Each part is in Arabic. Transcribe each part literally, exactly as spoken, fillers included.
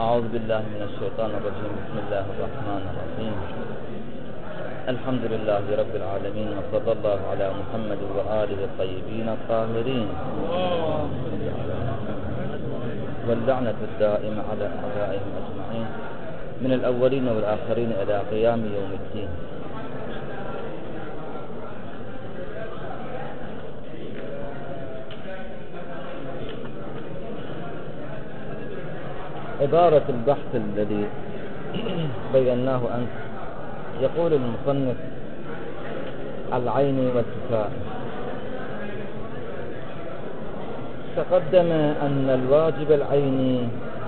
أعوذ بالله من الشيطان الرجيم. بسم الله الرحمن الرحيم. الحمد لله رب العالمين، وصلى الله على محمد وآله الطيبين الطاهرين، واللعنة الدائمة على أعدائهم أجمعين من الأولين والآخرين إلى قيام يوم الدين. عبارة البحث الذي بيناه أنت، يقول المصنف: العين والكفاء. تقدم أن الواجب العيني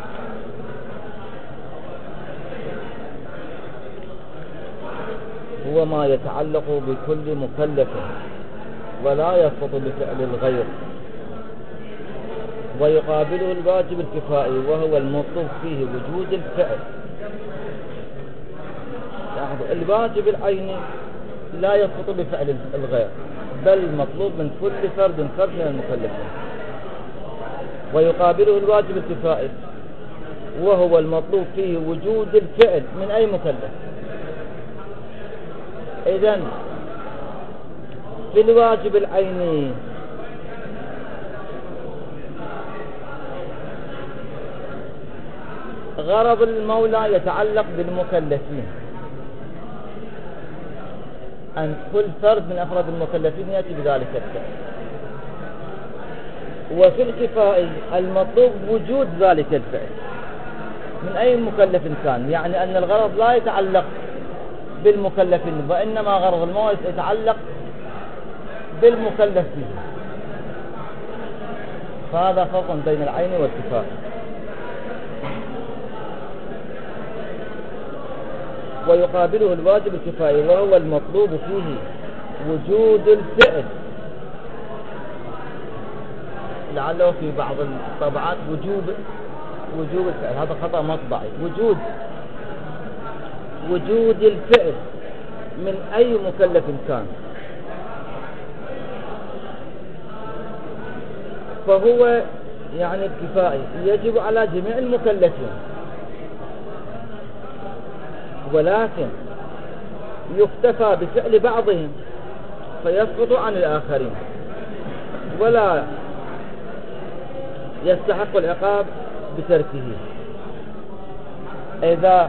هو ما يتعلق بكل مكلف ولا يسقط بفعل الغير، ويقابله الواجب الكفائي وهو المطلوب فيه وجود الفعل. الواجب العيني لا يسقط بفعل الغير، بل مطلوب من كل فرد فرد من المكلفين. ويقابله الواجب الكفائي وهو المطلوب فيه وجود الفعل من أي مكلف. إذن في الواجب العيني غرض المولى يتعلق بالمكلفين، أن كل فرد من أفراد المكلفين يأتي بذلك الفعل. وفي الكفائي المطلوب وجود ذلك الفعل من أي مكلف كان، يعني أن الغرض لا يتعلق بالمكلفين، وإنما غرض المولى يتعلق بالمكلف فيه. فهذا فرق بين العين والكفائي. ويقابله الواجب الكفائي وهو المطلوب فيه وجود الفعل. لعله في بعض الطبعات وجوب وجوب الفعل، هذا خطأ مطبعي. وجود وجود الفعل من أي مكلف كان، فهو يعني الكفائي يجب على جميع المكلفين، ولكن يكتفى بفعل بعضهم فيسقط عن الآخرين، ولا يستحق العقاب بتركه. إذا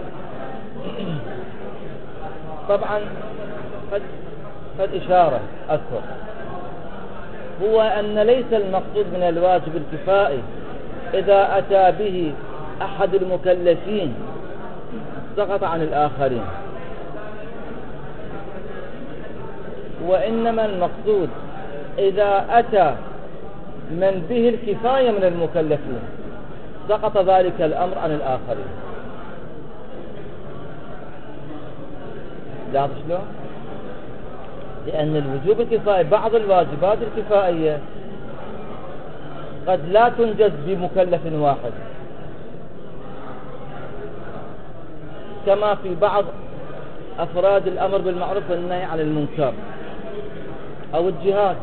طبعا قد, قد إشارة أكثر هو أن ليس المقصود من الواجب الكفائي إذا أتى به أحد المكلفين سقط عن الآخرين، وإنما المقصود إذا أتى من به الكفاية من المكلفين سقط ذلك الأمر عن الآخرين. لا شلون؟ لأن الوجوب الكفائي بعض الواجبات الكفائية قد لا تنجز بمكلف واحد، كما في بعض أفراد الأمر بالمعروف والنهي عن المنكر أو الجهاد.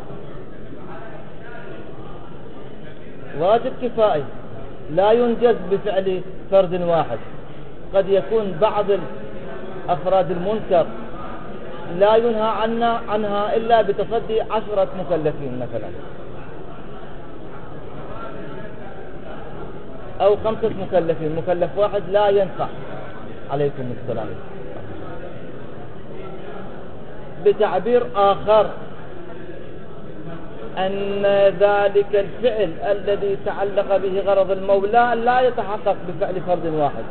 واجب كفائي لا ينجز بفعل فرد واحد، قد يكون بعض أفراد المنكر لا ينهى عنها, عنها إلا بتصدي عشرة مكلفين مثلا، أو خمسة مكلفين. مكلف واحد لا ينفع. عليكم السلام. بتعبير آخر، أن ذلك الفعل الذي تعلق به غرض المولى لا يتحقق بفعل فرد واحد.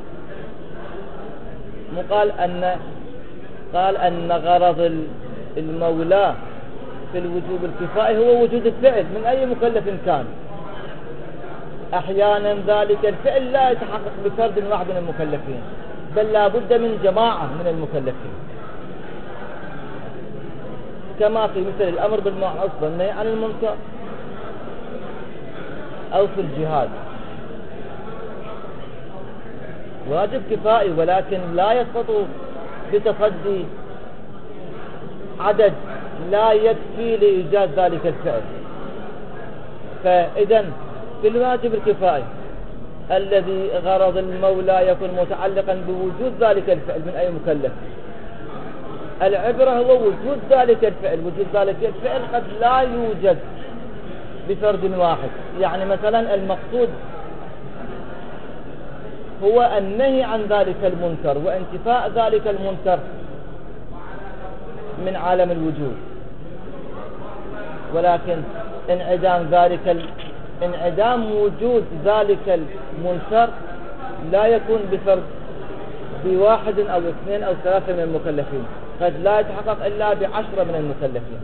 مقال أن قال أن غرض المولى في الوجوب الكفائي هو وجود الفعل من أي مكلف كان. أحيانا ذلك الفعل لا يتحقق بفرد واحد من المكلفين، بل لا بد من جماعة من المكلفين، كما في مثل الأمر بالمعروف والنهي عن المنكر أو في الجهاد. واجب كفائي ولكن لا يسقط بتصدي عدد لا يكفي لإيجاد ذلك الفعل. فإذن في الواجب الكفائي الذي غرض المولى يكون متعلقا بوجود ذلك الفعل من أي مكلف. العبرة هو وجود ذلك الفعل. وجود ذلك الفعل قد لا يوجد بفرد واحد. يعني مثلا المقصود هو النهي عن ذلك المنكر وانتفاء ذلك المنكر من عالم الوجود، ولكن انعدام ذلك ال... انعدام وجود ذلك المنكر لا يكون بفرد بواحد أو اثنين أو ثلاثة من المكلفين، قد لا يتحقق إلا بعشرة من المكلفين.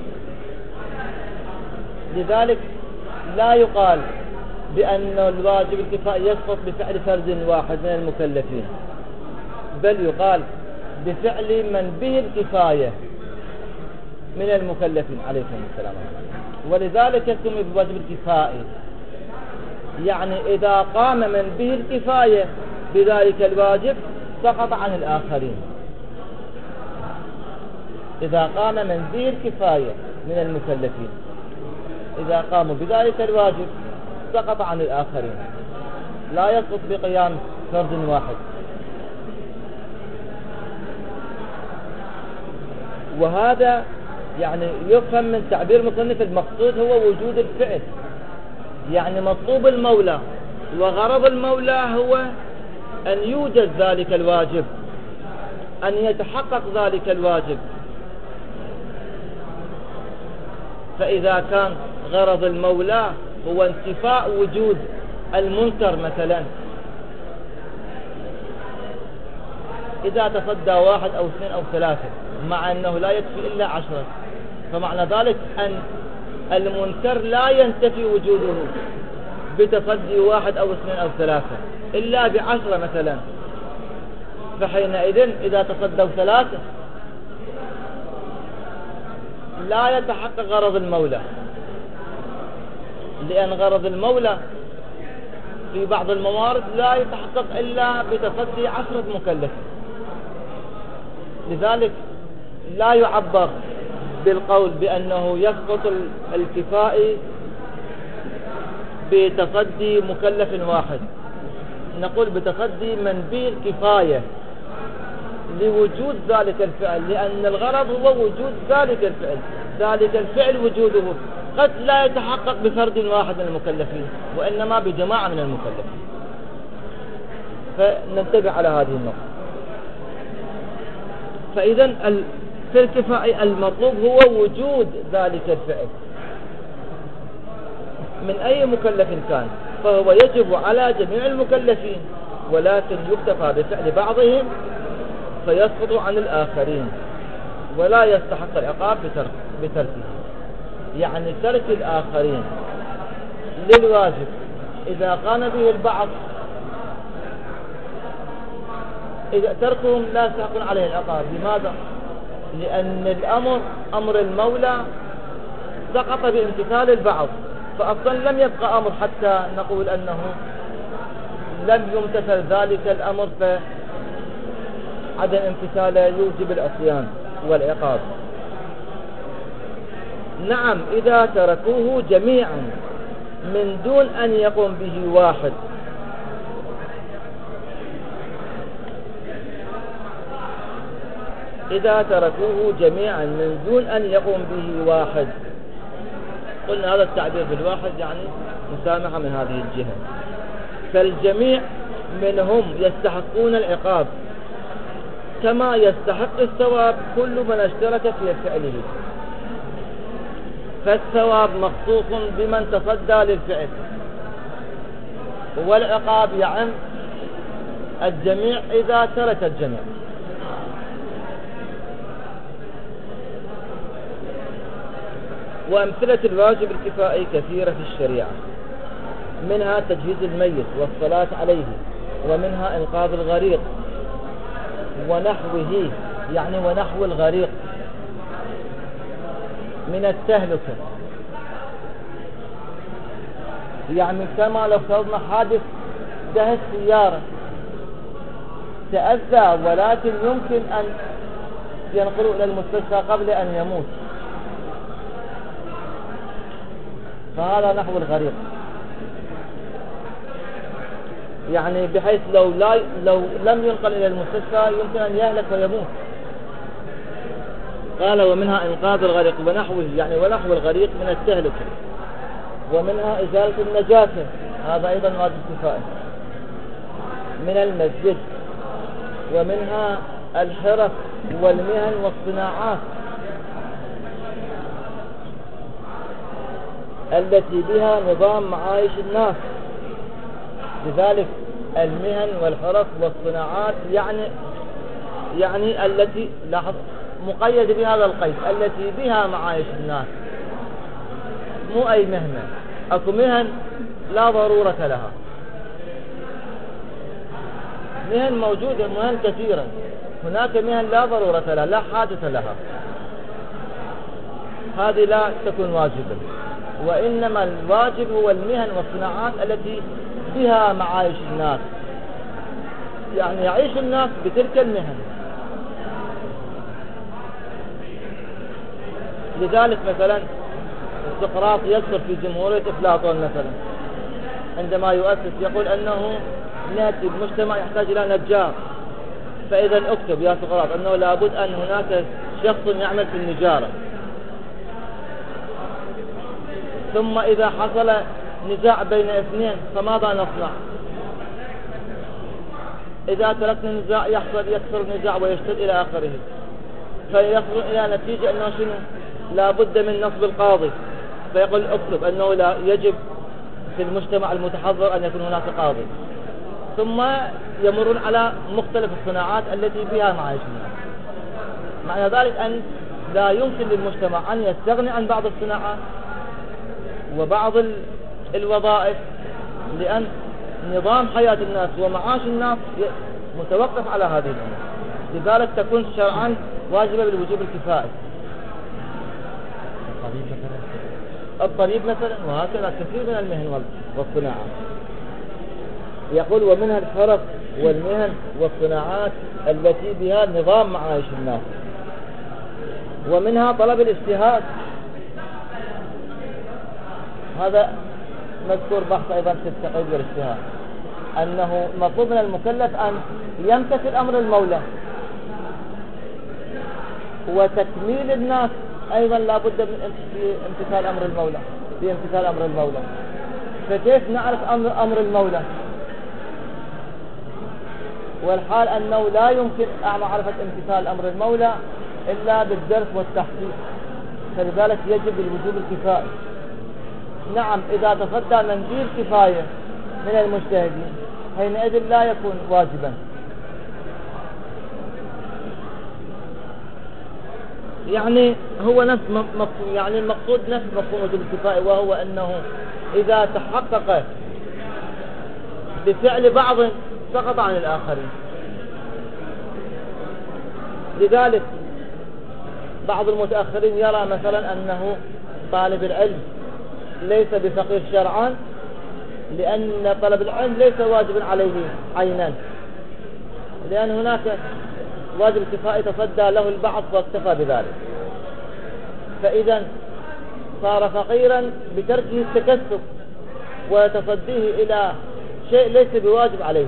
لذلك لا يقال بأن الواجب الكفائي يسقط بفعل فرد واحد من المكلفين، بل يقال بفعل من به الكفاية من المكلفين عليكم السلام. ولذلك يسمى بواجب الكفائي، يعني إذا قام من به الكفاية بذلك الواجب سقط عن الآخرين. إذا قام من به الكفاية من المكلفين إذا قاموا بذلك الواجب سقط عن الآخرين، لا يسقط بقيام فرد واحد. وهذا يعني يفهم من تعبير مصنف المقصود هو وجود الفعل، يعني مطلوب المولى وغرض المولى هو أن يوجد ذلك الواجب، أن يتحقق ذلك الواجب. فإذا كان غرض المولى هو انتفاء وجود المنكر مثلا، إذا تصدى واحد أو اثنين أو ثلاثة مع أنه لا يكفي إلا عشرة، فمعنى ذلك أن المنكر لا ينتفي وجوده بتصدي واحد أو اثنين أو ثلاثة إلا بعشرة مثلا. فحينئذ إذا تصدوا ثلاثة لا يتحقق غرض المولى، لأن غرض المولى في بعض الموارد لا يتحقق إلا بتصدي عشرة مكلفين. لذلك لا يعبر بالقول بأنه يسقط الكفائي بتصدي مكلف واحد، نقول بتصدي من به الكفاية لوجود ذلك الفعل، لأن الغرض هو وجود ذلك الفعل. ذلك الفعل وجوده قد لا يتحقق بفرد واحد من المكلفين وإنما بجماعة من المكلفين. فننتبه على هذه النقطة. فإذا في الكفاءة المطلوب هو وجود ذلك الفعل من أي مكلف كان، فهو يجب على جميع المكلفين، ولكن يكتفى بفعل بعضهم فيسقط عن الآخرين ولا يستحق العقاب بتركه. يعني ترك الآخرين للواجب إذا قام به البعض، إذا تركهم لا يستحقون عليه العقاب. لماذا؟ لأن الأمر أمر المولى سقط بامتثال البعض، فأصلا لم يبقى أمر حتى نقول أنه لم يمتثل ذلك الأمر، فعدم امتثاله يوجب العصيان والعقاب. نعم إذا تركوه جميعا من دون أن يقوم به واحد، إذا تركوه جميعا من دون أن يقوم به واحد، قلنا هذا التعبير بالواحد يعني مسامحة من هذه الجهة. فالجميع منهم يستحقون العقاب كما يستحق الثواب كل من اشترك في فعله. فالثواب مخصوص بمن تصدى للفعل، والعقاب يعم الجميع إذا ترك الجميع. وأمثلة الواجب الكفائي كثيرة في الشريعة، منها تجهيز الميت والصلاة عليه، ومنها إنقاذ الغريق ونحوه، يعني ونحو الغريق من التهلكة. يعني كما لو فرضنا حادث دهس سيارة تأذى ولكن يمكن أن ينقلوا إلى المستشفى قبل أن يموت، فهذا نحو الغريق. يعني بحيث لو لا لو لم ينقل إلى المستشفى يمكن أن يهلك ويموت. قال ومنها إنقاذ الغريق ونحوه، يعني ونحو الغريق من التهلكة. ومنها إزالة النجاسة، هذا أيضا واجب كفائي من المسجد. ومنها الحرف والمهن والصناعات التي بها نظام معايش الناس. لذلك المهن والحرف والصناعات يعني يعني التي لاحظ مقيد بهذا القيد التي بها معايش الناس، مو أي مهنة. أكو مهن لا ضرورة لها، مهن موجودة، مهن كثيرة. هناك مهن لا ضرورة لها، لا حاجة لها، هذه لا تكون واجبة. وإنما الواجب هو المهن والصناعات التي بها معايش الناس، يعني يعيش الناس بتلك المهن. لذلك مثلا سقراط يذكر في جمهورية أفلاطون مثلا عندما يؤسس يقول أنه ناتي المجتمع يحتاج إلى نجار، فإذا اكتب يا سقراط أنه لابد أن هناك شخص يعمل في النجارة. ثم إذا حصل نزاع بين اثنين فماذا نصنع؟ إذا تركنا النزاع يحصل يكثر النزاع ويشتد إلى آخره، فيصل إلى نتيجة أنه شنو؟ لا بد من نصب القاضي. فيقول اكتب أنه لا يجب في المجتمع المتحضر أن يكون هناك قاضي. ثم يمرون على مختلف الصناعات التي بها معايش الناس. معنى ذلك أن لا يمكن للمجتمع أن يستغني عن بعض الصناعات وبعض الوظائف، لأن نظام حياة الناس ومعاش الناس متوقف على هذه الأمور. لذلك تكون شرعا واجبة بالوجوب الكفائي. الطبيب مثلا، وهكذا كثير من المهن والصناعات. يقول ومنها الحرف والمهن والصناعات التي بها نظام معايش الناس. ومنها طلب الاجتهاد، هذا مذكور بحث أيضا في التقييد والاجتهاد، أنه مطلوب من المكلف أن يمتثل أمر المولى. وتكميل الناس أيضا لا بد من امتثال أمر المولى، بامتثال أمر المولى. فكيف نعرف أمر, أمر المولى؟ والحال أنه لا يمكن معرفة امتثال أمر المولى إلا بالدرس والتحقيق. فلذلك يجب الوجوب الكفائي. نعم إذا تصدى منديل كفاية من المجتهدين حينئذ لا يكون واجبا. يعني هو نفس مفهوم، يعني المقصود نفس مفهوم وجوب الكفاية، وهو أنه إذا تحقق بفعل بعض سقط عن الآخرين. لذلك بعض المتأخرين يرى مثلا أنه طالب العلم ليس بفقيه شرعا، لأن طلب العلم ليس واجب عليه عينا، لأن هناك واجب الكفاية تصدى له البعض واكتفى بذلك. فإذا صار فقيرا بتركه التكسب وتصديه إلى شيء ليس بواجب عليه.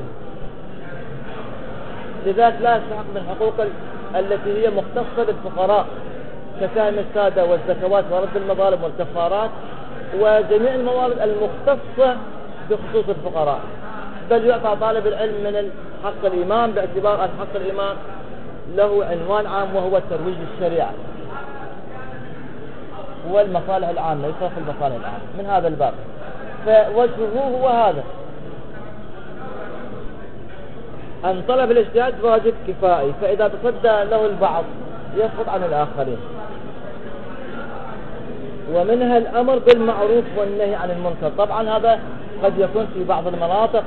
لذلك لا يستحق من حقوق التي هي مختصة بالفقراء كسهم السادة والزكوات ورد المظالم والكفارات وجميع الموارد المختصة بخصوص الفقراء، بل يعطى طالب العلم من حق الإمام باعتبار أن حق الإمام له عنوان عام وهو الترويج للشريعة والمصالح العامة، يصرف المصالح العامة من هذا الباب. فوجهه هو هذا، أن طلب الاجتهاد واجب كفائي، فإذا تصدى له البعض يسقط عن الآخرين. ومنها الأمر بالمعروف والنهي عن المنكر. طبعا هذا قد يكون في بعض المناطق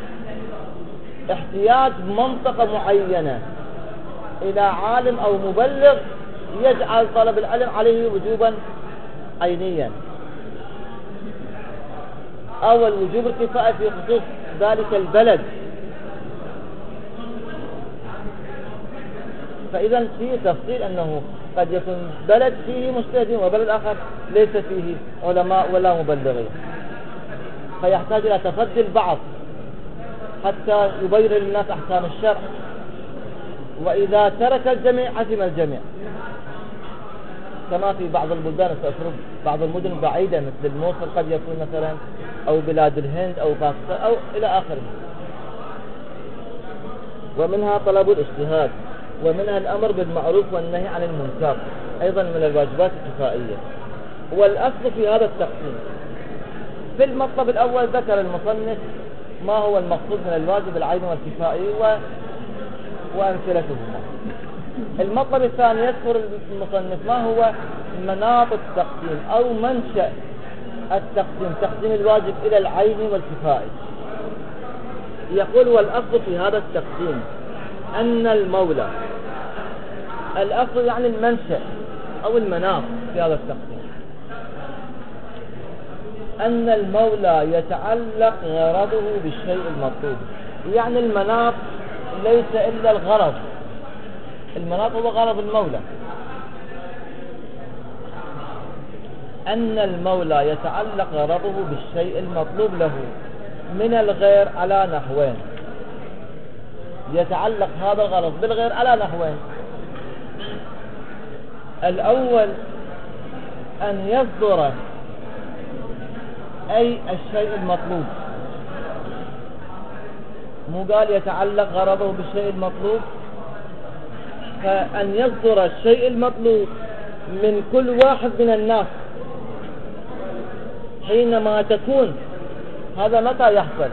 احتياج منطقة معينة إلى عالم أو مبلغ يجعل طلب العلم عليه وجوبا عينيا، أو الوجوب الكفائي في خصوص ذلك البلد. فإذا في تفصيل أنه قد يكون بلد فيه مجتهدين وبلد آخر ليس فيه علماء ولا مبلغين، فيحتاج إلى تصدي البعض حتى يبين للناس أحكام الشرع، وإذا ترك الجميع عزم الجميع، كما في بعض البلدان الأخرى، بعض المدن بعيدة مثل الموصل قد يكون مثلا، أو بلاد الهند أو باكستان أو إلى آخره. ومنها طلب الاجتهاد، ومنها الأمر بالمعروف والنهي عن المنكر، أيضا من الواجبات الكفائية. والأصل في هذا التقسيم، في المطلب الأول ذكر المصنف ما هو المقصود من الواجب العيني والكفائي و... وأمثلتهما. المطلب الثاني يذكر المصنف ما هو مناط التقسيم أو منشأ التقسيم، تقسيم الواجب إلى العيني والكفائي. يقول والأصل في هذا التقسيم أن المولى، الأصل يعني المنشأ أو المناط في هذا التقسيم، أن المولى يتعلق غرضه بالشيء المطلوب. يعني المناط ليس إلا الغرض، المناط هو غرض المولى. أن المولى يتعلق غرضه بالشيء المطلوب له من الغير على نحوين. يتعلق هذا الغرض بالغير على نحوين. الأول أن يصدر أي الشيء المطلوب، مو قال يتعلق غرضه بالشيء المطلوب، فأن يصدر الشيء المطلوب من كل واحد من الناس حينما تكون. هذا متى يحصل؟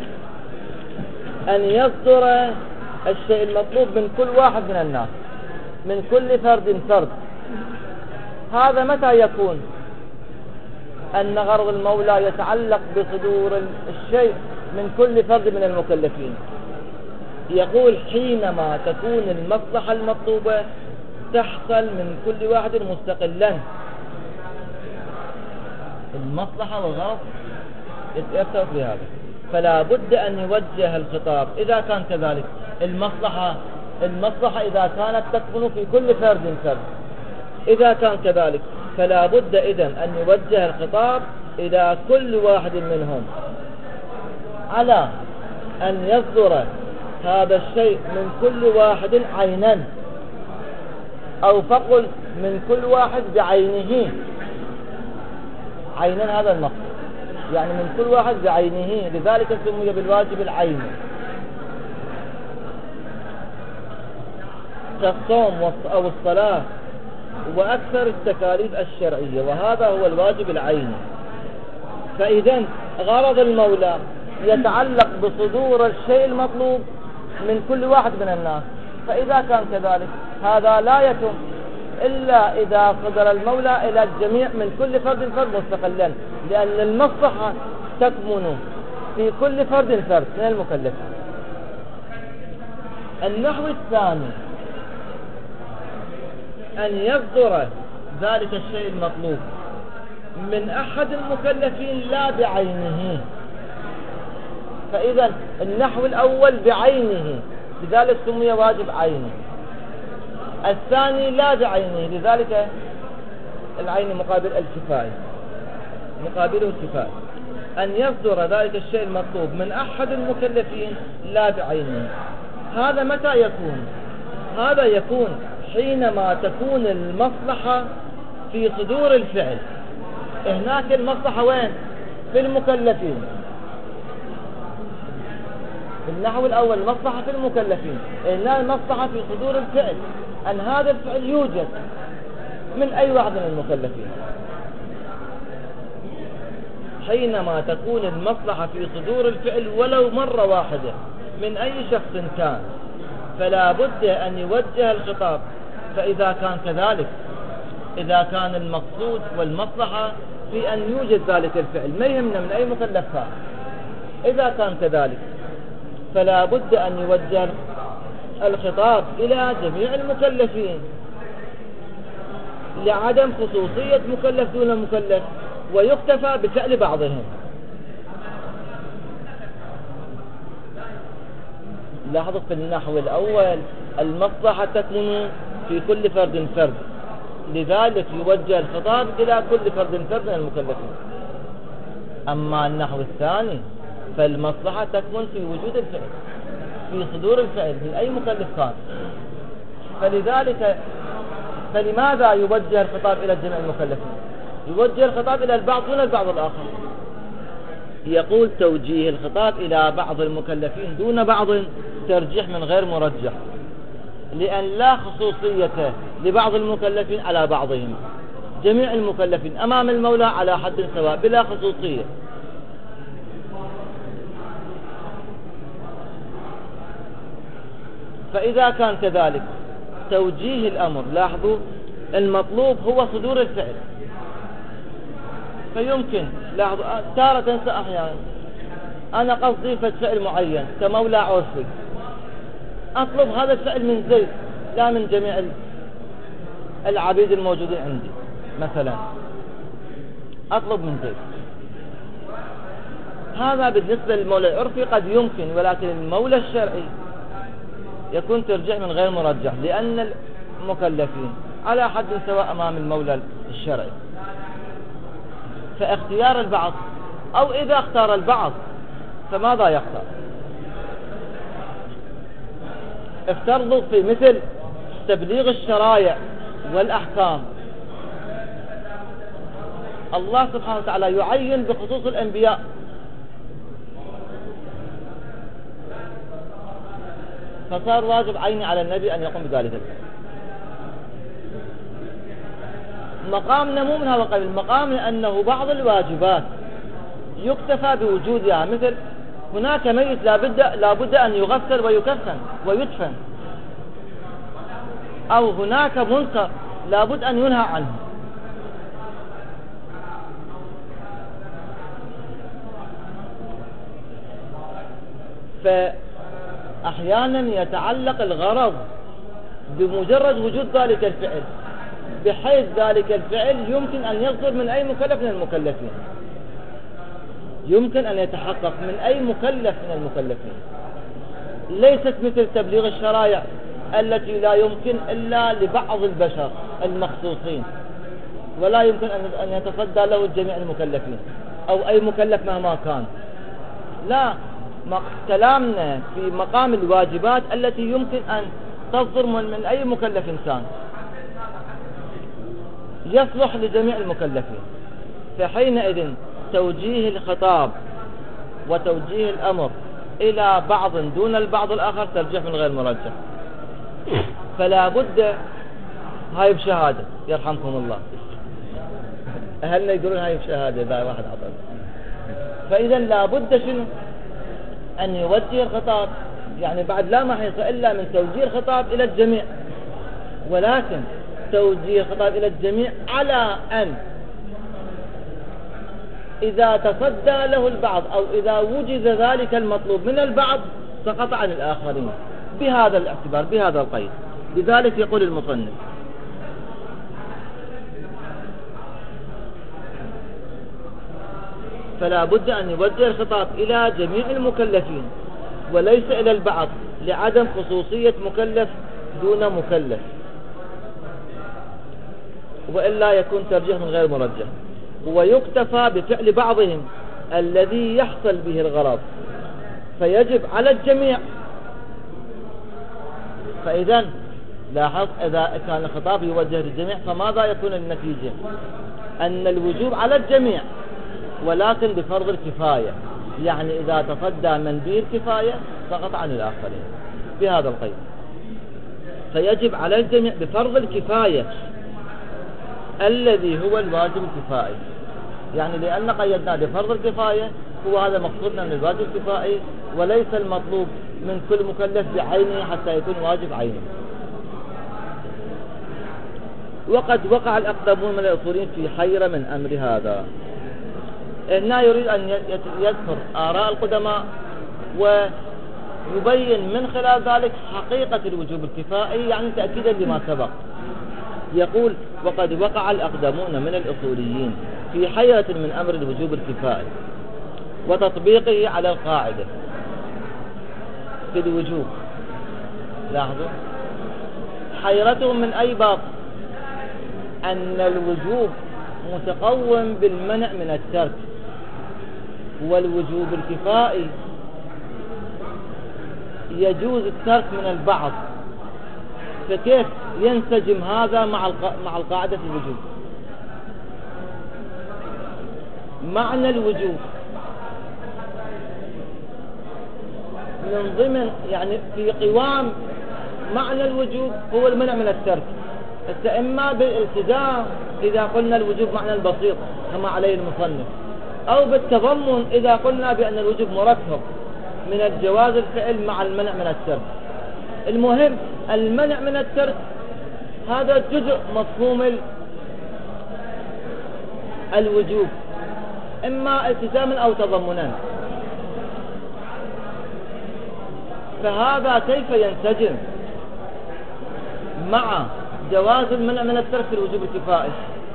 أن يصدر الشيء المطلوب من كل واحد من الناس، من كل فرد فرد. هذا متى يكون؟ أن غرض المولى يتعلق بصدور الشيء من كل فرد من المكلفين. يقول حينما تكون المصلحة المطلوبة تحصل من كل واحد مستقلا. المصلحة والغرض يتأثر في هذا، فلا بد أن يوجه الخطاب إذا كان كذلك. المصلحة المصلحة إذا كانت تكمن في كل فرد فرد، إذا كان كذلك فلا بد إذن أن يوجه الخطاب إلى كل واحد منهم على أن يصدر هذا الشيء من كل واحد عينا، أو فقل من كل واحد بعينه. عينا هذا المقصود، يعني من كل واحد بعينه، لذلك سمي بالواجب العيني كالصوم أو الصلاة وأكثر التكاليف الشرعية، وهذا هو الواجب العيني. فإذا غرض المولى يتعلق بصدور الشيء المطلوب من كل واحد من الناس، فإذا كان كذلك هذا لا يتم إلا إذا صدر المولى إلى الجميع من كل فرد فرد مستقلا، لأن المصلحة تكمن في كل فرد فرد من المكلفين. النحو الثاني أن يصدر ذلك الشيء المطلوب من أحد المكلفين لا بعينه. فإذا النحو الأول بعينه، لذلك سمي واجب عيني. الثاني لا بعينه، لذلك العين مقابل الكفاية، مقابله الكفاية. أن يصدر ذلك الشيء المطلوب من أحد المكلفين لا بعينه. هذا متى يكون؟ هذا يكون حينما تكون المصلحة في صدور الفعل. هناك المصلحة وين؟ في المكلفين. في النحو الأول المصلحة في المكلفين، هنا المصلحة في صدور الفعل، أن هذا الفعل يوجد من أي واحد من المكلفين. حينما تكون المصلحة في صدور الفعل ولو مرة واحدة من أي شخص كان، فلا بد أن يوجه الخطاب. فإذا كان كذلك، إذا كان المقصود والمصلحة في أن يوجد ذلك الفعل، ما يهمنا من أي مكلف كان، إذا كان كذلك فلا بد أن يوجه الخطاب إلى جميع المكلفين، لعدم خصوصية مكلف دون مكلف، ويكتفى بفعل بعضهم. لاحظوا في النحو الأول المصلحة تكمن في كل فرد فرد، لذلك يوجه الخطاب إلى كل فرد فرد من المكلفين. أما النحو الثاني فالمصلحة تكمن في وجود الفعل، في صدور الفعل من أي مكلف كان. فلذلك فلماذا يوجه الخطاب إلى جميع المكلفين؟ يوجه الخطاب إلى البعض دون البعض الآخر. يقول توجيه الخطاب إلى بعض المكلفين دون بعض ترجيح من غير مرجح، لأن لا خصوصية لبعض المكلفين على بعضهم. جميع المكلفين أمام المولى على حد سواء بلا خصوصية. فإذا كان كذلك توجيه الأمر، لاحظوا المطلوب هو صدور الفعل، فيمكن لاحظوا تارة أحيانا أنا قصدي فعل معين كمولى عرفي، أطلب هذا الفعل من زيد لا من جميع العبيد الموجودين عندي، مثلا أطلب من زيد. هذا بالنسبة للمولى العرفي قد يمكن، ولكن المولى الشرعي يكون ترجيح من غير مرجح، لأن المكلفين على حد سواء أمام المولى الشرعي. فاختيار البعض، أو إذا اختار البعض فماذا يختار؟ افترضوا في مثل تبليغ الشرائع والأحكام، الله سبحانه وتعالى يعين بخصوص الأنبياء، فصار واجب عيني على النبي أن يقوم بذلك. مقامنا مو من هذا القبيل، المقام أنه بعض الواجبات يكتفى بوجودها، مثل هناك ميت لابد, لابد أن يغسل ويكفن ويدفن، أو هناك منكر لابد أن ينهى عنه. فأحيانا يتعلق الغرض بمجرد وجود ذلك الفعل، بحيث ذلك الفعل يمكن أن يصدر من أي مكلف من المكلفين، يمكن أن يتحقق من أي مكلف من المكلفين، ليست مثل تبليغ الشرائع التي لا يمكن إلا لبعض البشر المخصوصين، ولا يمكن أن يتصدى له جميع المكلفين أو أي مكلف مهما كان. لا، كلامنا في مقام الواجبات التي يمكن أن تصدر من أي مكلف إنسان، يصلح لجميع المكلفين. فحينئذ توجيه الخطاب وتوجيه الأمر إلى بعض دون البعض الآخر ترجيح من غير مرجح. فلا بد، هاي بشهادة يرحمكم الله، أهلنا يقولون هاي بشهادة ذا واحد عطل. فإذا لا بد شنو أن يوجه الخطاب، يعني بعد لا ما حيصل إلا من توجيه الخطاب إلى الجميع، ولكن توجيه الخطاب إلى الجميع على أن إذا تصدى له البعض أو إذا وجد ذلك المطلوب من البعض سقط عن الآخرين، بهذا الاعتبار، بهذا القيد. لذلك يقول المصنف: فلا بد أن يوجه الخطاب إلى جميع المكلفين وليس إلى البعض، لعدم خصوصية مكلف دون مكلف، وإلا يكون ترجيح من غير مرجح. ويكتفى بفعل بعضهم الذي يحصل به الغرض، فيجب على الجميع. فإذا لاحظ، إذا كان الخطاب يوجه للجميع فماذا يكون النتيجة؟ أن الوجوب على الجميع ولكن بفرض الكفاية، يعني إذا تصدى من به الكفاية سقط عن الآخرين، بهذا القيد. فيجب على الجميع بفرض الكفاية الذي هو الواجب الكفائي، يعني لأن قيدنا بفرض الكفاية هو هذا مقصودنا من الواجب الكفائي، وليس المطلوب من كل مكلف بعينه حتى يكون واجب عينه. وقد وقع الأقدمون من الأصوليين في حيرة من أمر هذا. هنا يريد أن يذكر آراء القدماء ويبين من خلال ذلك حقيقة الوجوب الكفائي، يعني تأكيدا لما سبق. يقول: وقد وقع الأقدمون من الأصوليين في حيرة من أمر الوجوب الكفائي وتطبيقه على القاعدة في الوجوب. لاحظوا حيرتهم من أي باب؟ أن الوجوب متقوم بالمنع من الترك، والوجوب الكفائي يجوز الترك من البعض، فكيف ينسجم هذا مع مع القاعدة الوجوب؟ معنى الوجوب من ضمن يعني في قوام معنى الوجوب هو المنع من الترك. إما بالالتزام إذا قلنا الوجوب معنى البسيط كما عليه المصنف، أو بالتضمن إذا قلنا بأن الوجوب مركب من الجواز الفعل مع المنع من الترك. المهم المنع من الترك هذا جزء مفهوم الوجوب، إما التزاما أو تضمنا. فهذا كيف ينسجم مع جواز المنع من الترك في الوجوب الكفائي؟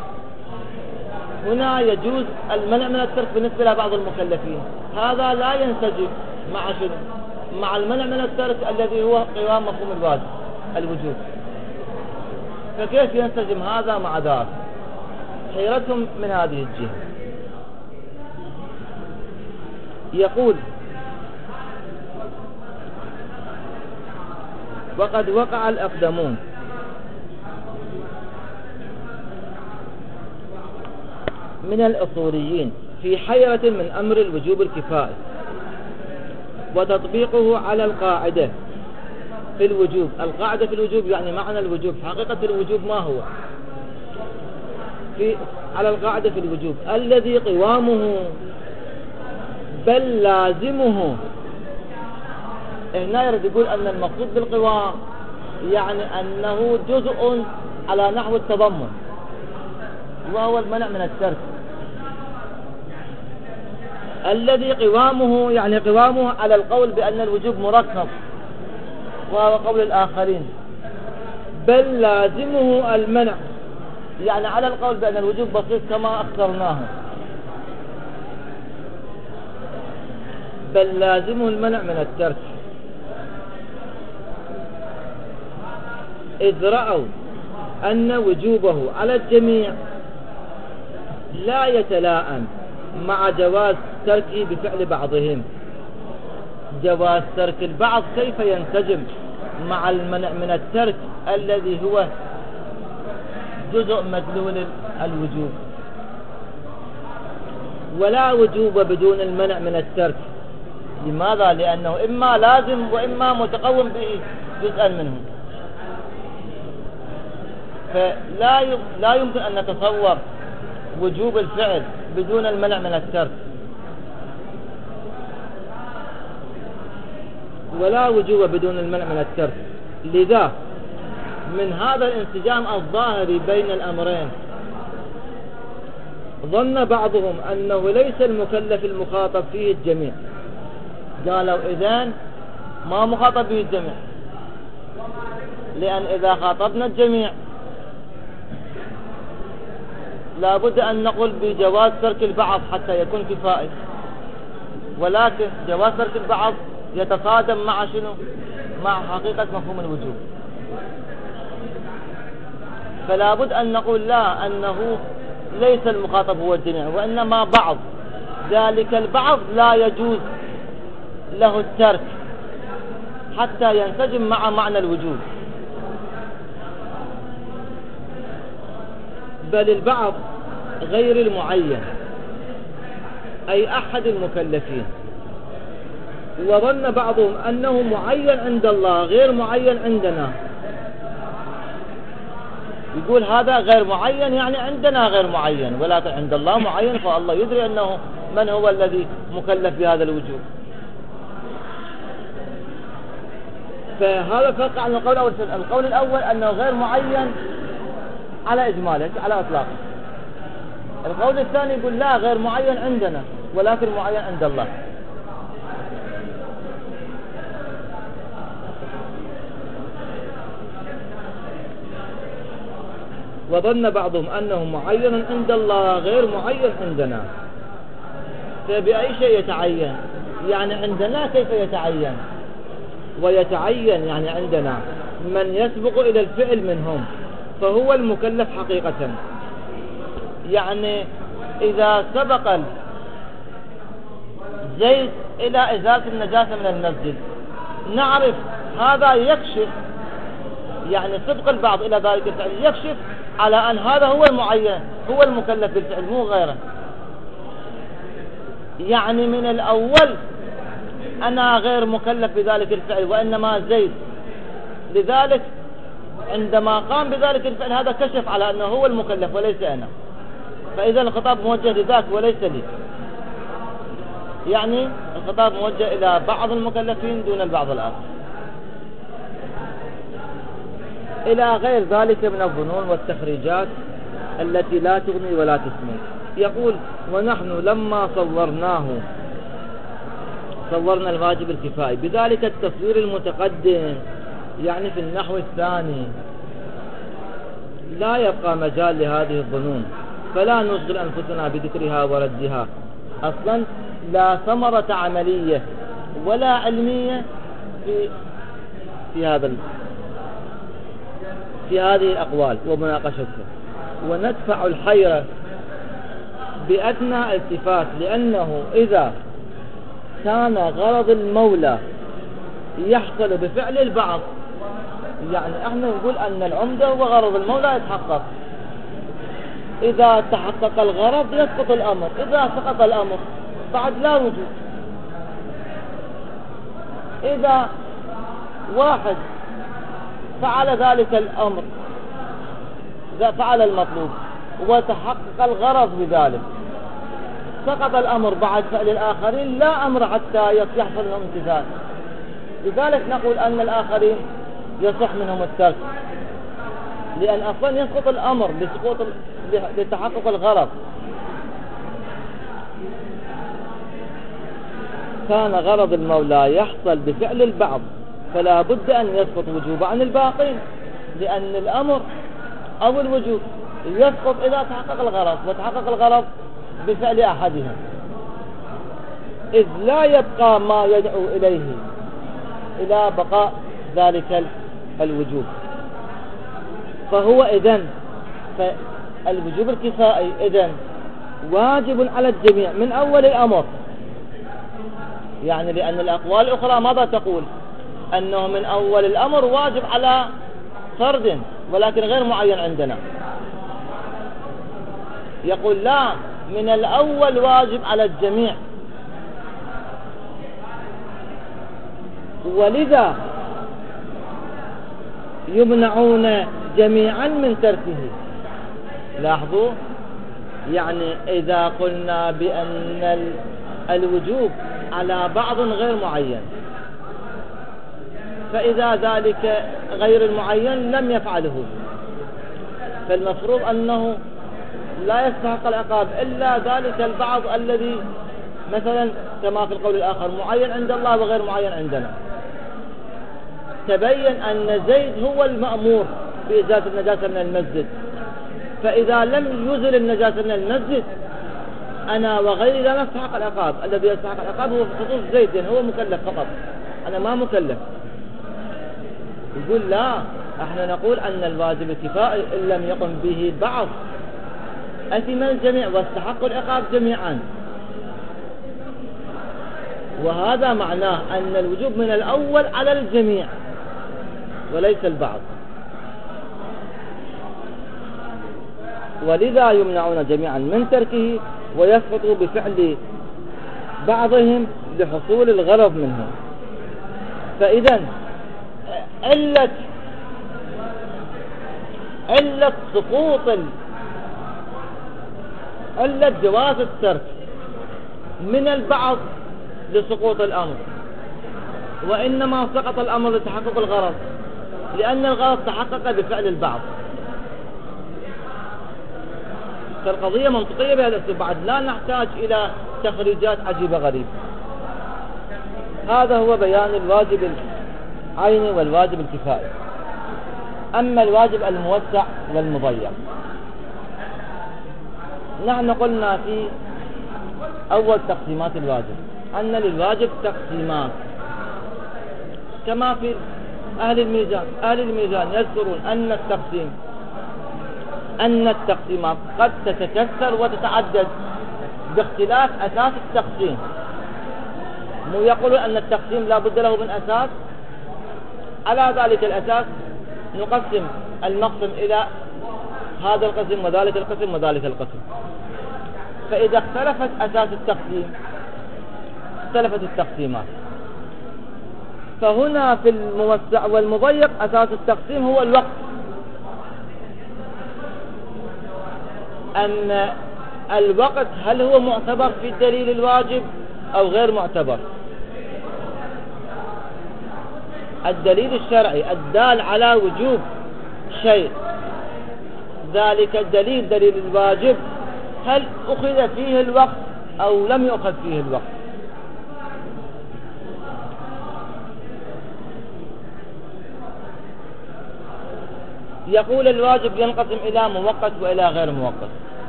هنا يجوز المنع من الترك بالنسبة لبعض المكلفين، هذا لا ينسجم مع شنو؟ مع المنع من الترك الذي هو قوام مفهوم الواجب الوجوب. فكيف ينسجم هذا مع ذاك؟ حيرتهم من هذه الجهة. يقول: وقد وقع الأقدمون من الأصوليين في حيرة من أمر الوجوب الكفائي وتطبيقه على القاعدة في الوجوب. القاعدة في الوجوب يعني معنى الوجوب، حقيقة الوجوب ما هو؟ في على القاعدة في الوجوب الذي قوامه بل لازمه. هنا يريد يقول أن المقصود بالقوام يعني أنه جزء على نحو التضمن، وهو المنع من الترك. الذي قوامه يعني قوامه على القول بأن الوجوب مركب، وهو قول الآخرين. بل لازمه المنع يعني على القول بأن الوجوب بسيط كما أخبرناه، بل لازمه المنع من الترك، إذ رأوا أن وجوبه على الجميع لا يتلائم مع جواز تركه بفعل بعضهم. جواز ترك البعض كيف ينسجم مع المنع من الترك الذي هو جزء مدلول الوجوب؟ ولا وجوب بدون المنع من الترك. لماذا؟ لأنه إما لازم وإما متقوم به جزءا منه. فلا لا يمكن أن نتصور وجوب الفعل بدون المنع من الترك، ولا وجوب بدون المنع من الترك. لذا من هذا الانسجام الظاهري بين الأمرين ظن بعضهم أنه ليس المكلف المخاطب فيه الجميع. قالوا إذن ما مخاطب به الجميع، لأن إذا خاطبنا الجميع لابد أن نقول بجواز ترك البعض حتى يكون كفائي، ولكن جواز ترك البعض يتصادم مع شنو؟ مع حقيقة مفهوم الوجوب. فلا بد أن نقول لا، أنه ليس المخاطب هو الجميع وإنما بعض، ذلك البعض لا يجوز له الترك حتى ينسجم مع معنى الوجوب. بل البعض غير المعين أي أحد المكلفين. وظن بعضهم أنه معين عند الله غير معين عندنا. يقول هذا غير معين يعني عندنا غير معين، ولكن عند الله معين، فالله يدري أنه من هو الذي مكلف بهذا الوجوب. فهذا فرق عن القول الأول. القول الأول أنه غير معين على إجماله على إطلاقه. القول الثاني يقول لا، غير معين عندنا ولكن معين عند الله. وظن بعضهم أنه معين عند الله غير معين عندنا. فبأي شيء يتعين؟ يعني عندنا كيف يتعين؟ ويتعين يعني عندنا من يسبق إلى الفعل منهم فهو المكلف حقيقة. يعني إذا سبق زيد إلى إزالة النجاسة من المسجد، نعرف هذا يكشف يعني صدق البعض إلى ذلك الفعل، يكشف على أن هذا هو المعين، هو المكلف بالفعل مو غيره. يعني من الأول أنا غير مكلف بذلك الفعل وإنما زيد، لذلك عندما قام بذلك الفعل هذا كشف على أنه هو المكلف وليس أنا، فإذا الخطاب موجه لذاك وليس لي. يعني الخطاب موجه إلى بعض المكلفين دون البعض الآخر، إلى غير ذلك من الظنون والتخريجات التي لا تغني ولا تسمن. يقول ونحن لما صورناه صورنا الواجب الكفائي بذلك التصوير المتقدم، يعني في النحو الثاني، لا يبقى مجال لهذه الظنون، فلا نشغل أنفسنا بذكرها وردها. أصلا لا ثمرة عملية ولا علمية في في هذا في هذه الأقوال ومناقشتها، وندفع الحيرة بأدنى التفات، لأنه إذا كان غرض المولى يحصل بفعل البعض، يعني احنا نقول أن العمدة هو غرض المولى يتحقق، إذا تحقق الغرض يسقط الأمر، إذا سقط الأمر بعد لا وجود. إذا واحد فعل ذلك الأمر، فعل المطلوب وتحقق الغرض بذلك، سقط الأمر بعد فعل الآخرين، لا أمر حتى يحصل لهم امتثال. لذلك نقول أن الآخرين يصح منهم الترك، لأن أصلا يسقط الأمر لسقوط لتحقق الغرض. كان غرض المولى يحصل بفعل البعض فلا بد أن يسقط وجوب عن الباقين، لأن الأمر أو الوجوب يسقط إذا تحقق الغرض، وتحقق الغرض بفعل أحدهم، إذ لا يبقى ما يدعو إليه إلى بقاء ذلك الوجوب. فهو إذن فالوجوب الكفائي إذن واجب على الجميع من أول الأمر، يعني لأن الأقوال الأخرى ماذا تقول؟ أنه من أول الأمر واجب على فرد ولكن غير معين عندنا. يقول لا، من الأول واجب على الجميع، ولذا يمنعون جميعا من تركه. لاحظوا، يعني إذا قلنا بأن الوجوب على بعض غير معين، فإذا ذلك غير المعين لم يفعله، فالمفروض أنه لا يستحق العقاب إلا ذلك البعض الذي مثلا كما في القول الآخر معين عند الله وغير معين عندنا. تبين أن زيد هو المأمور بإزالة النجاسة من المسجد، فإذا لم يزل النجاسة من المسجد أنا وغيري لا نستحق العقاب. الذي يستحق العقاب هو في خصوص زيد، يعني هو مكلف فقط، أنا ما مكلف. يقول لا، احنا نقول أن الواجب الكفائي إن لم يقم به بعض أثم الجميع واستحقوا العقاب جميعا، وهذا معناه أن الوجوب من الأول على الجميع وليس البعض. ولذا يمنعون جميعا من تركه ويسقط بفعل بعضهم لحصول الغرض منه. فإذا علة علة سقوط علة جواز الترك من البعض لسقوط الأمر، وإنما سقط الأمر لتحقق الغرض، لأن الغرض تحقق بفعل البعض. فالقضية منطقية بهذا الأسلوب، بعد لا نحتاج إلى تخريجات عجيبة غريبة. هذا هو بيان الواجب العيني والواجب الكفائي. أما الواجب الموسع والمضيق، نحن قلنا في أول تقسيمات الواجب أن للواجب تقسيمات، كما في أهل الميزان. أهل الميزان يذكرون أن التقسيم أن التقسيمات قد تتكسر وتتعدد باختلاف أساس التقسيم. مو يقولون أن التقسيم لا بد له من أساس. على ذلك الأساس نقسم المقسم إلى هذا القسم وذلك القسم وذلك القسم. فإذا اختلفت أساس التقسيم اختلفت التقسيمات. فهنا في الموسع والمضيق أساس التقسيم هو الوقت، أن الوقت هل هو معتبر في الدليل الواجب أو غير معتبر. الدليل الشرعي الدال على وجوب شيء، ذلك الدليل دليل الواجب هل أخذ فيه الوقت أو لم يؤخذ فيه الوقت. يقول الواجب ينقسم إلى مؤقت وإلى غير مؤقت.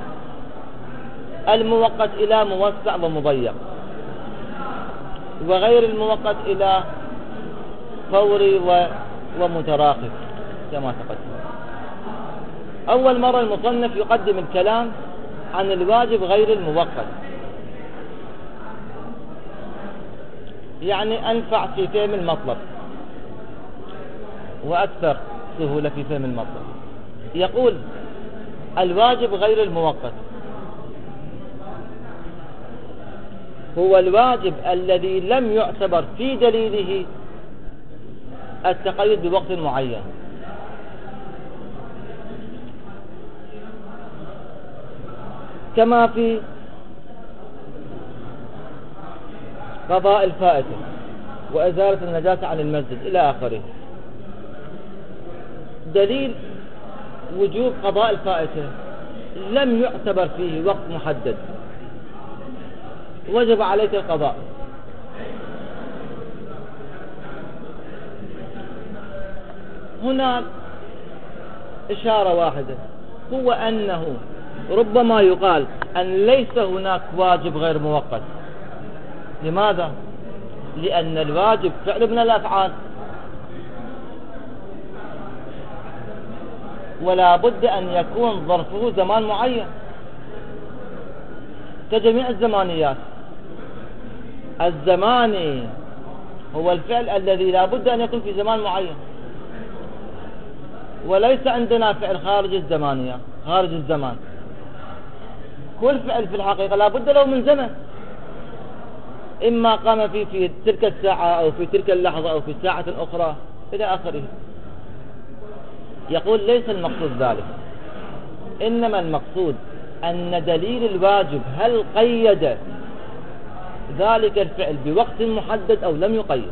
المؤقت إلى موسع ومضيق، وغير المؤقت إلى فوري ومتراخي كما تقدم. أول مرة المصنف يقدم الكلام عن الواجب غير المؤقت، يعني أنفع في فهم المطلب وأكثر سهولة في فهم المطلب. يقول الواجب غير المؤقت هو الواجب الذي لم يعتبر في دليله التقيد بوقت معين، كما في قضاء الفائتة وإزالة النجاسة عن المسجد إلى آخره. دليل وجوب قضاء الفائتة لم يعتبر فيه وقت محدد، وجب عليك القضاء. هنا إشارة واحدة، هو أنه ربما يقال أن ليس هناك واجب غير مؤقت. لماذا؟ لأن الواجب فعل من الأفعال، ولا بد أن يكون ظرفه زمان معين كجميع الزمانيات. الزماني هو الفعل الذي لا بد أن يكون في زمان معين، وليس عندنا فعل خارج الزمانية خارج الزمان. كل فعل في الحقيقة لا بد له من زمن، إما قام فيه في تلك الساعة أو في تلك اللحظة أو في ساعة أخرى إلى آخره. يقول ليس المقصود ذلك، إنما المقصود أن دليل الواجب هل قيد ذلك الفعل بوقت محدد أو لم يقيد.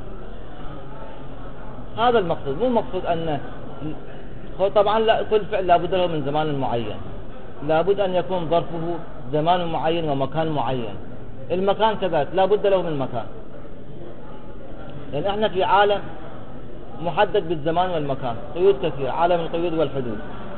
هذا المقصود، مو المقصود أن هو طبعا لا، كل فعل لابد له من زمان معين، لابد أن يكون ظرفه زمان معين ومكان معين. المكان كذلك لابد له من مكان، لأن احنا في عالم محدد بالزمان والمكان، قيود كثيرة، عالم القيود والحدود.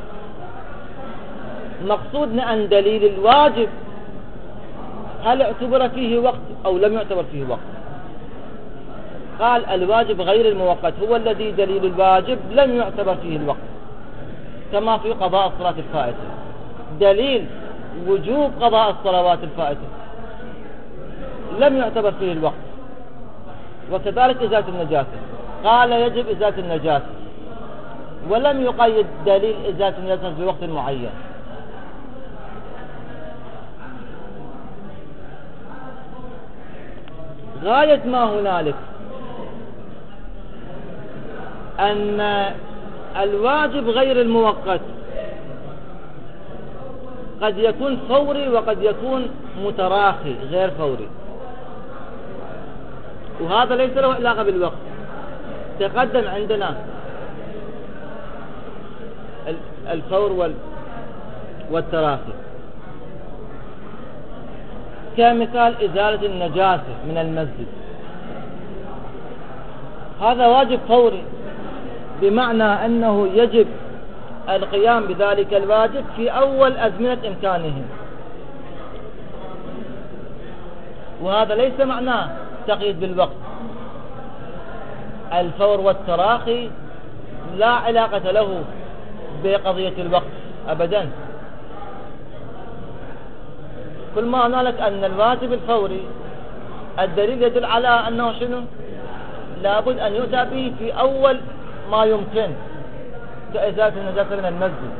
مقصودنا أن دليل الواجب هل اعتبر فيه وقت أو لم يعتبر فيه وقت. قال الواجب غير المؤقت هو الذي دليل الواجب لم يعتبر فيه الوقت، كما في قضاء الصلاة الفائتة. دليل وجوب قضاء الصلوات الفائتة لم يعتبر فيه الوقت، وكذلك إزالة النجاسة. قال يجب إزالة النجاسة ولم يقيد دليل إزالة النجاسة في وقت معين. غاية ما هنالك أن الواجب غير المؤقت قد يكون فوري وقد يكون متراخي غير فوري، وهذا ليس له علاقة بالوقت. تقدم عندنا الفور والتراخي. كمثال إزالة النجاسة من المسجد، هذا واجب فوري، بمعنى أنه يجب القيام بذلك الواجب في أول أزمنة إمكانه، وهذا ليس معناه تقييد بالوقت. الفور والتراخي لا علاقة له بقضية الوقت أبدا. كل ما هنالك أن الواجب الفوري الدليل يدل على أنه شنو؟ لابد أن يؤتى به في أول ما يمكن كإزالة النجاسة من المسجد.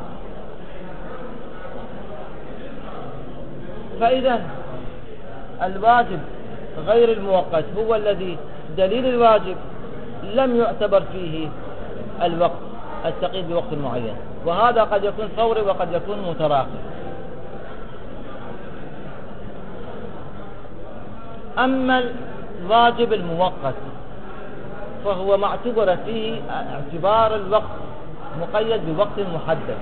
فإذا الواجب غير المؤقت هو الذي دليل الواجب لم يعتبر فيه الوقت التقييد بوقت معين، وهذا قد يكون فوري وقد يكون متراخي. أما الواجب المؤقت فهو ما اعتبر فيه اعتبار الوقت مقيد بوقت محدد،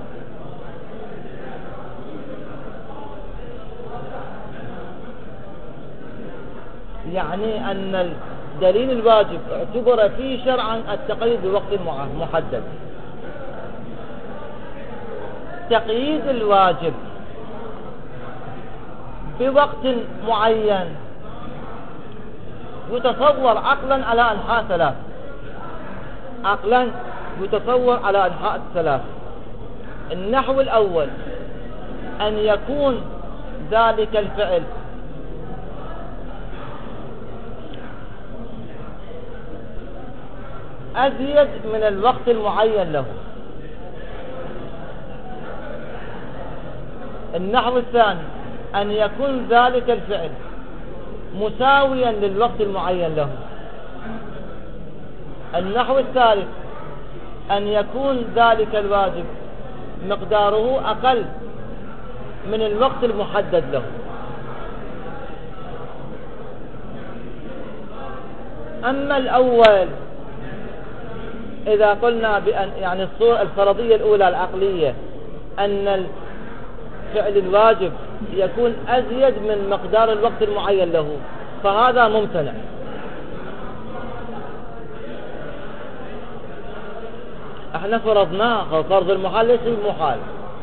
يعني أن الدليل الواجب اعتبر فيه شرعا التقييد بوقت محدد. تقييد الواجب بوقت معين يتصور عقلا على أنحاء ثلاث. عقلا يتصور على أنحاء ثلاث. النحو الأول أن يكون ذلك الفعل أزيد من الوقت المعين له. النحو الثاني أن يكون ذلك الفعل مساويا للوقت المعين له. النحو الثالث أن يكون ذلك الواجب مقداره أقل من الوقت المحدد له. أما الأول إذا قلنا بأن يعني الصورة الفرضية الأولى العقلية أن الفعل الواجب يكون أزيد من مقدار الوقت المعين له، فهذا ممتنع. احنا فرضناه، فرض المحال ليس بمحال.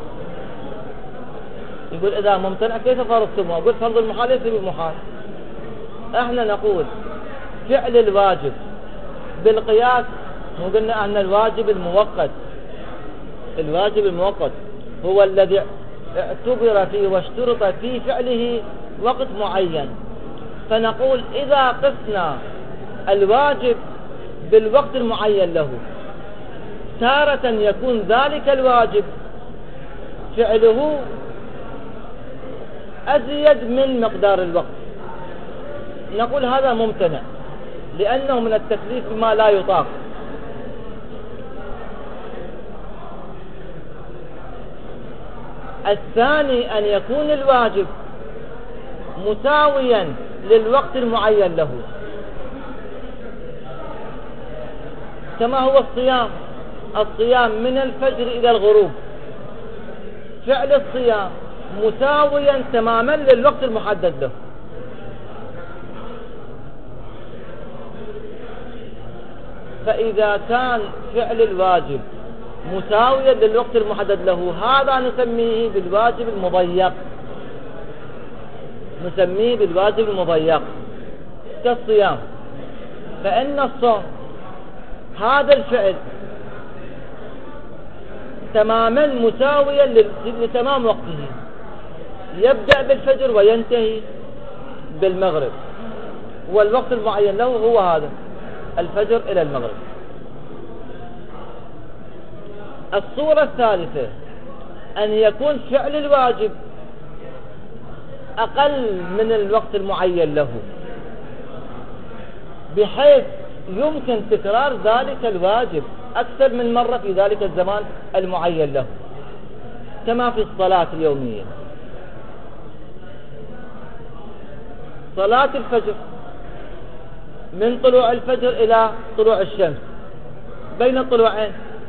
يقول إذا ممتنع كيف فرضتموه؟ يقول فرض المحال ليس بمحال. احنا نقول فعل الواجب بالقياس، وقلنا أن الواجب المؤقت الواجب المؤقت هو الذي اعتبر فيه واشترط في فعله وقت معين. فنقول إذا قسنا الواجب بالوقت المعين له، تارة يكون ذلك الواجب فعله أزيد من مقدار الوقت، نقول هذا ممتنع لأنه من التكليف ما لا يطاق. الثاني أن يكون الواجب مساويا للوقت المعين له، كما هو الصيام. الصيام من الفجر إلى الغروب، فعل الصيام مساويا تماما للوقت المحدد له. فإذا كان فعل الواجب مساويا للوقت المحدد له، هذا نسميه بالواجب المضيق، نسميه بالواجب المضيق كالصيام. فإن الصوم هذا الفعل تماما مساويا لتمام وقته، يبدأ بالفجر وينتهي بالمغرب، والوقت المعين له هو هذا الفجر إلى المغرب. الصورة الثالثة أن يكون فعل الواجب أقل من الوقت المعين له، بحيث يمكن تكرار ذلك الواجب أكثر من مرة في ذلك الزمان المعين له، كما في الصلاة اليومية. صلاة الفجر من طلوع الفجر إلى طلوع الشمس بين الطلوعين،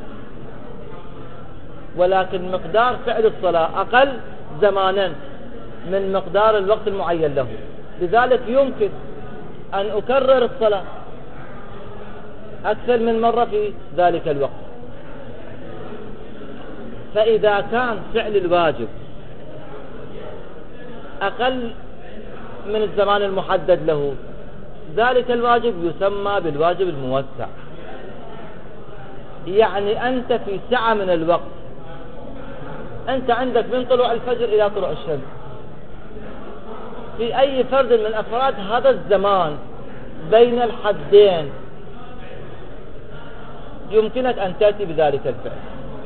ولكن مقدار فعل الصلاة أقل زمانا من مقدار الوقت المعين له، لذلك يمكن أن أكرر الصلاة أكثر من مرة في ذلك الوقت. فإذا كان فعل الواجب أقل من الزمان المحدد له، ذلك الواجب يسمى بالواجب الموسع. يعني أنت في سعة من الوقت، أنت عندك من طلوع الفجر إلى طلوع الشمس، في أي فرد من أفراد هذا الزمان بين الحدين يمكنك أن تأتي بذلك الفعل.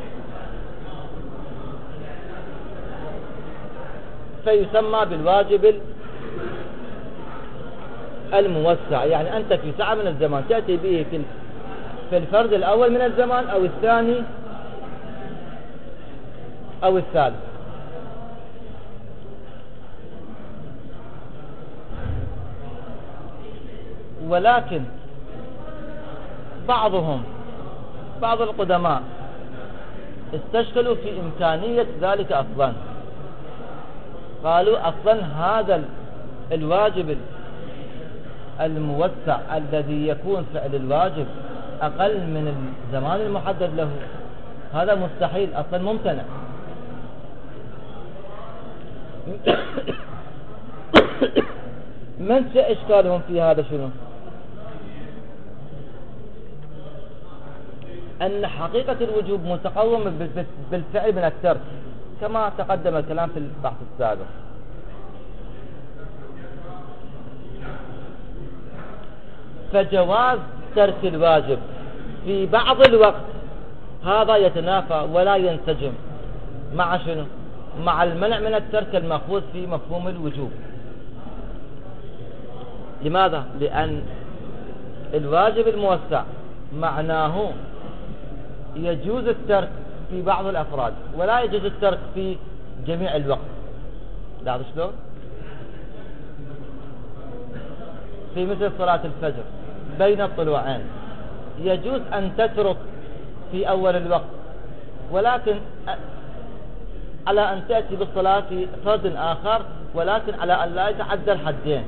فيسمى بالواجب الموسع، يعني أنت في ساعة من الزمان تأتي به في الفرد الأول من الزمان أو الثاني أو الثالث. ولكن بعضهم بعض القدماء استشكلوا في إمكانية ذلك أصلا. قالوا أصلا هذا الواجب الموسع الذي يكون فعل الواجب أقل من الزمان المحدد له، هذا مستحيل أصلا، ممتنع. منشأ إشكالهم في هذا شنو؟ أن حقيقة الوجوب متقومة بالفعل من الترك، كما تقدم الكلام في البحث السابق. فجواز ترك الواجب في بعض الوقت هذا يتنافى ولا ينسجم مع شنو؟ مع المنع من الترك المأخوذ في مفهوم الوجوب. لماذا؟ لأن الواجب الموسع معناه يجوز الترك في بعض الأفراد ولا يجوز الترك في جميع الوقت. لاحظوا شلون؟ في مثل صلاة الفجر بين الطلوعين يجوز أن تترك في أول الوقت، ولكن على أن تأتي بالصلاة في فرد آخر، ولكن على أن لا يتعدى الحدين.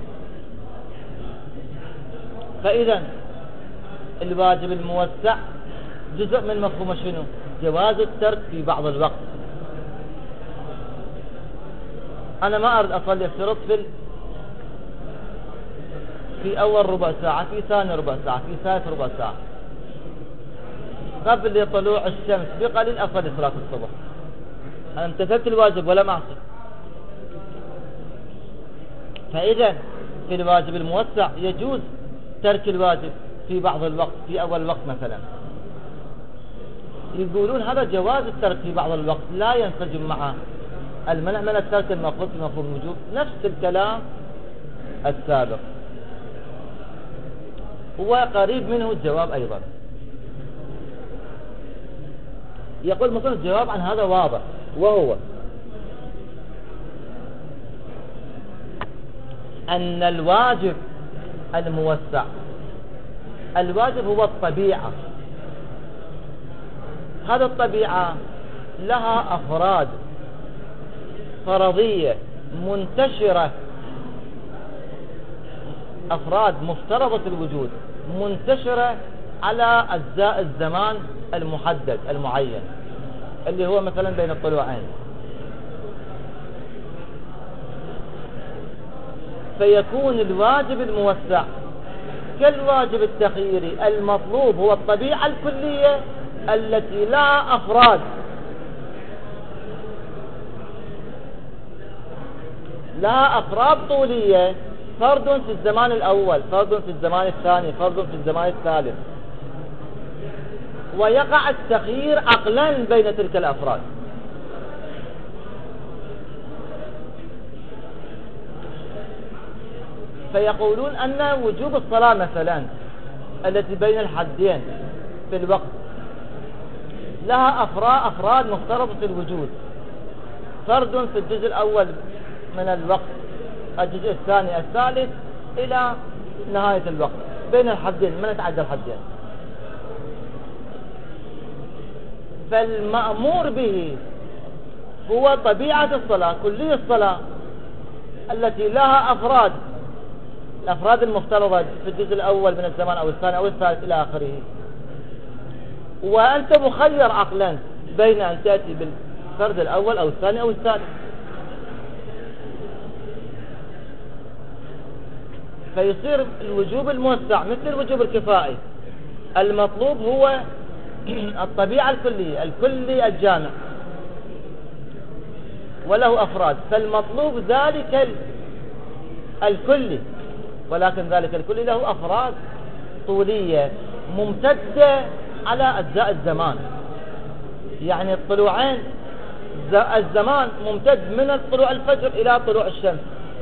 فإذا الواجب الموسع جزء من مفهوم شنو؟ جواز الترك في بعض الوقت. أنا ما أريد أصلي افترض في في أول ربع ساعة، في ثاني ربع ساعة، في ثالث ربع ساعة، قبل طلوع الشمس بقليل أصلي صلاة الصبح. أنا امتثلت الواجب ولا معصي. فإذا في الواجب الموسع يجوز ترك الواجب في بعض الوقت، في أول الوقت مثلا. يقولون هذا جواز الترك في بعض الوقت لا ينسجم مع المنع من الترك المأخوذ في مفهوم الوجوب، نفس الكلام السابق، هو قريب منه الجواب أيضا. يقول مثلا الجواب عن هذا واضح، وهو أن الواجب الموسع، الواجب هو الطبيعة. هذا الطبيعة لها أفراد فرضية منتشرة، أفراد مفترضة الوجود منتشرة على أجزاء الزمان المحدد المعين، اللي هو مثلا بين الطلوعين. فيكون الواجب الموسع كالواجب التخييري. المطلوب هو الطبيعة الكلية التي لا أفراد، لها أفراد طولية، فرد في الزمان الأول، فرد في الزمان الثاني، فرد في الزمان الثالث، ويقع التخيير عقلا بين تلك الأفراد. فيقولون أن وجوب الصلاة مثلا التي بين الحدين في الوقت لها أفراد, أفراد مفترضة الوجود، فرد في الجزء الأول من الوقت، الجزء الثاني الثالث إلى نهاية الوقت بين الحدين، من يتعدى الحدين. فالمأمور به هو طبيعة الصلاة، كلية الصلاة التي لها أفراد، الأفراد المفترضة في الجزء الأول من الزمان أو الثاني أو الثالث إلى آخره. وأنت مخير عقلا بين أن تأتي بالفرد الأول أو الثاني أو الثالث. فيصير الوجوب الموسع مثل الوجوب الكفائي. المطلوب هو الطبيعة الكلية، الكلي الجامع، وله أفراد. فالمطلوب ذلك الكلي، ولكن ذلك الكلي له أفراد طولية ممتدة على أجزاء الزمان. يعني الطلوعين الزمان ممتد من طلوع الفجر إلى طلوع الشمس.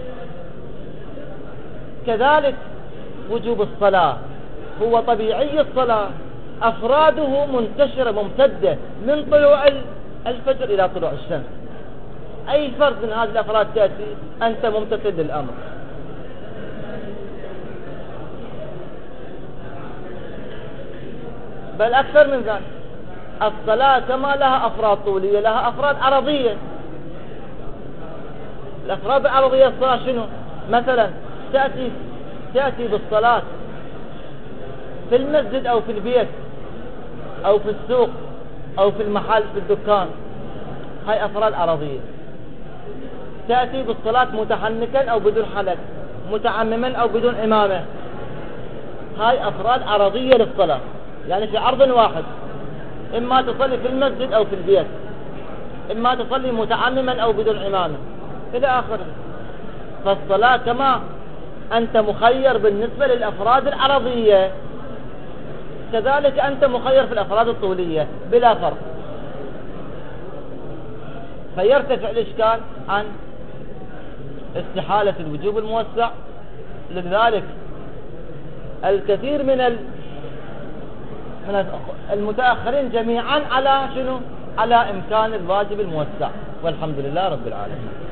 كذلك وجوب الصلاة هو طبيعي الصلاة أفراده منتشرة ممتدة من طلوع الفجر إلى طلوع الشمس. أي فرد من هذه الأفراد تأتي أنت ممتثل للأمر. بل أكثر من ذلك، الصلاة كما لها أفراد طولية لها أفراد عرضية. الأفراد العرضية الصلاة شنو؟ مثلا تأتي تأتي بالصلاة في المسجد أو في البيت أو في السوق أو في المحل في الدكان، هاي أفراد عرضية. تأتي بالصلاة متحنكا أو بدون حلق، متعمما أو بدون إمامة، هاي أفراد عرضية للصلاة، يعني في عرض واحد، إما تصلي في المسجد أو في البيت، إما تصلي متعمما أو بدون إمامة إلى آخره. فالصلاة كما أنت مخير بالنسبة للأفراد العرضية كذلك أنت مخير في الأفراد الطولية بلا فرق. فيرتفع الإشكال عن استحالة الوجوب الموسع. لذلك الكثير من من المتأخرين جميعا على شنو؟ على إمكان الواجب الموسع، والحمد لله رب العالمين.